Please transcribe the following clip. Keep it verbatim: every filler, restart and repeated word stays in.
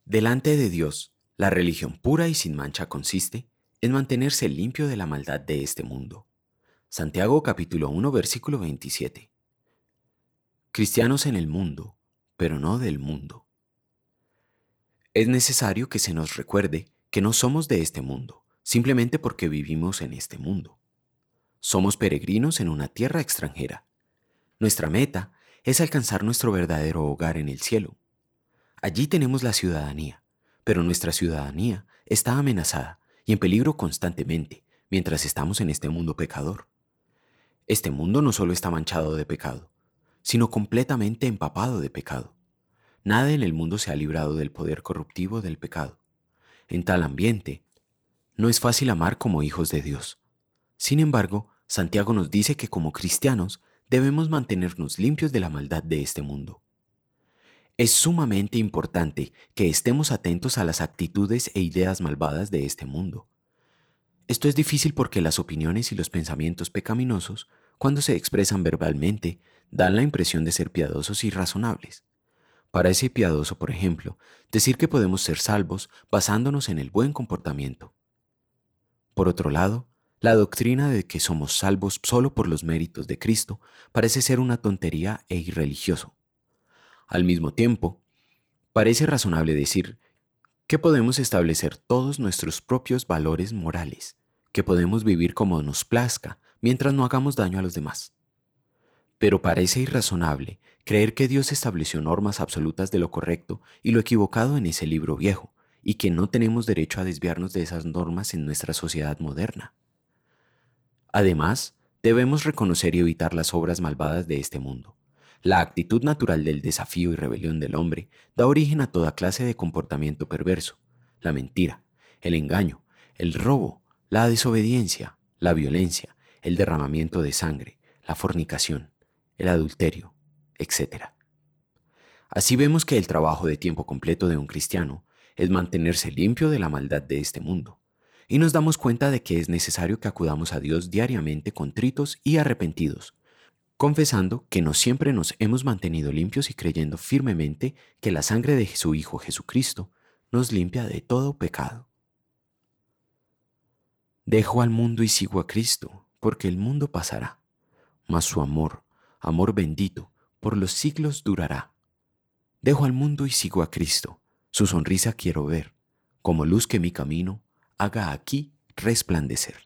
Delante de Dios, la religión pura y sin mancha consiste en mantenerse limpio de la maldad de este mundo. Santiago capítulo uno versículo veintisiete. Cristianos en el mundo, pero no del mundo. Es necesario que se nos recuerde que no somos de este mundo, simplemente porque vivimos en este mundo. Somos peregrinos en una tierra extranjera. Nuestra meta es alcanzar nuestro verdadero hogar en el cielo. Allí tenemos la ciudadanía, pero nuestra ciudadanía está amenazada y en peligro constantemente mientras estamos en este mundo pecador. Este mundo no solo está manchado de pecado, sino completamente empapado de pecado. Nada en el mundo se ha librado del poder corruptivo del pecado. En tal ambiente, no es fácil amar como hijos de Dios. Sin embargo, Santiago nos dice que como cristianos debemos mantenernos limpios de la maldad de este mundo. Es sumamente importante que estemos atentos a las actitudes e ideas malvadas de este mundo. Esto es difícil porque las opiniones y los pensamientos pecaminosos, cuando se expresan verbalmente, dan la impresión de ser piadosos y razonables. Parece piadoso, por ejemplo, decir que podemos ser salvos basándonos en el buen comportamiento. Por otro lado, la doctrina de que somos salvos solo por los méritos de Cristo parece ser una tontería e irreligioso. Al mismo tiempo, parece razonable decir que podemos establecer todos nuestros propios valores morales, que podemos vivir como nos plazca mientras no hagamos daño a los demás. Pero parece irrazonable creer que Dios estableció normas absolutas de lo correcto y lo equivocado en ese libro viejo, y que no tenemos derecho a desviarnos de esas normas en nuestra sociedad moderna. Además, debemos reconocer y evitar las obras malvadas de este mundo. La actitud natural del desafío y rebelión del hombre da origen a toda clase de comportamiento perverso: la mentira, el engaño, el robo, la desobediencia, la violencia, el derramamiento de sangre, la fornicación, el adulterio, etcétera. Así vemos que el trabajo de tiempo completo de un cristiano es mantenerse limpio de la maldad de este mundo, y nos damos cuenta de que es necesario que acudamos a Dios diariamente contritos y arrepentidos, confesando que no siempre nos hemos mantenido limpios y creyendo firmemente que la sangre de su Hijo Jesucristo nos limpia de todo pecado. Dejo al mundo y sigo a Cristo, porque el mundo pasará, mas su amor, amor bendito, por los siglos durará. Dejo al mundo y sigo a Cristo, su sonrisa quiero ver, como luz que mi camino haga aquí resplandecer.